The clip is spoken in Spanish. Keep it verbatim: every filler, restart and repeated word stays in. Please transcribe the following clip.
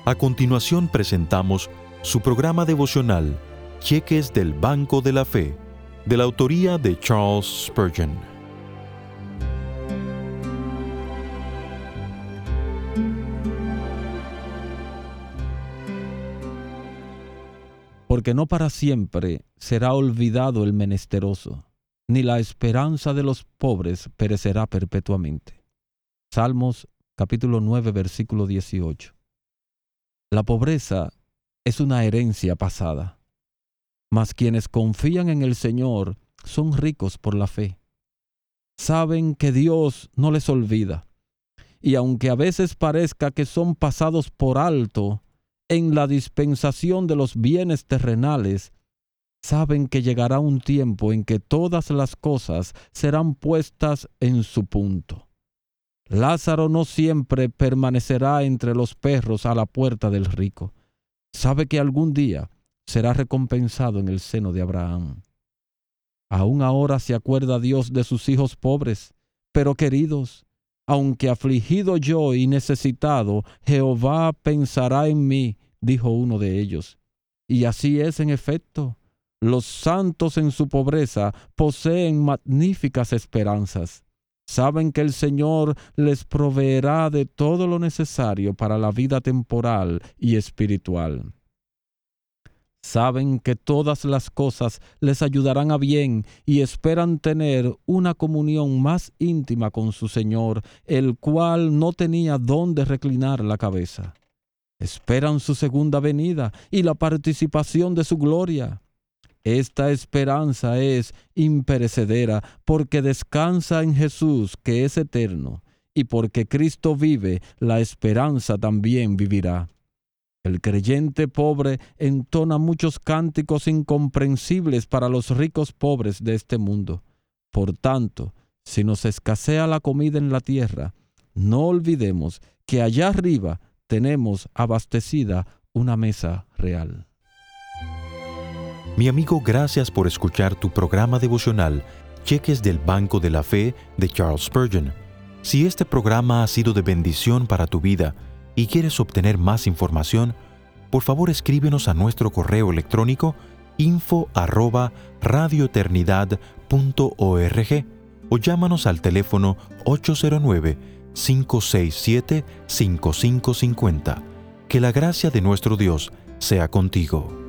A continuación presentamos su programa devocional, Cheques del Banco de la Fe, de la autoría de Charles Spurgeon. Porque no para siempre será olvidado el menesteroso, ni la esperanza de los pobres perecerá perpetuamente. Salmos capítulo nueve, versículo dieciocho. La pobreza es una herencia pasada, mas quienes confían en el Señor son ricos por la fe. Saben que Dios no les olvida, y aunque a veces parezca que son pasados por alto en la dispensación de los bienes terrenales, saben que llegará un tiempo en que todas las cosas serán puestas en su punto. Lázaro no siempre permanecerá entre los perros a la puerta del rico. Sabe que algún día será recompensado en el seno de Abraham. Aún ahora se acuerda Dios de sus hijos pobres, pero queridos, aunque afligido yo y necesitado, Jehová pensará en mí, dijo uno de ellos. Y así es en efecto. Los santos en su pobreza poseen magníficas esperanzas. Saben que el Señor les proveerá de todo lo necesario para la vida temporal y espiritual. Saben que todas las cosas les ayudarán a bien y esperan tener una comunión más íntima con su Señor, el cual no tenía dónde reclinar la cabeza. Esperan su segunda venida y la participación de su gloria. Esta esperanza es imperecedera porque descansa en Jesús, que es eterno, y porque Cristo vive, la esperanza también vivirá. El creyente pobre entona muchos cánticos incomprensibles para los ricos pobres de este mundo. Por tanto, si nos escasea la comida en la tierra, no olvidemos que allá arriba tenemos abastecida una mesa real. Mi amigo, gracias por escuchar tu programa devocional, Cheques del Banco de la Fe, de Charles Spurgeon. Si este programa ha sido de bendición para tu vida y quieres obtener más información, por favor escríbenos a nuestro correo electrónico info arroba radioeternidad punto org o llámanos al teléfono ocho cero nueve, cinco seis siete, cinco cinco cinco cero. Que la gracia de nuestro Dios sea contigo.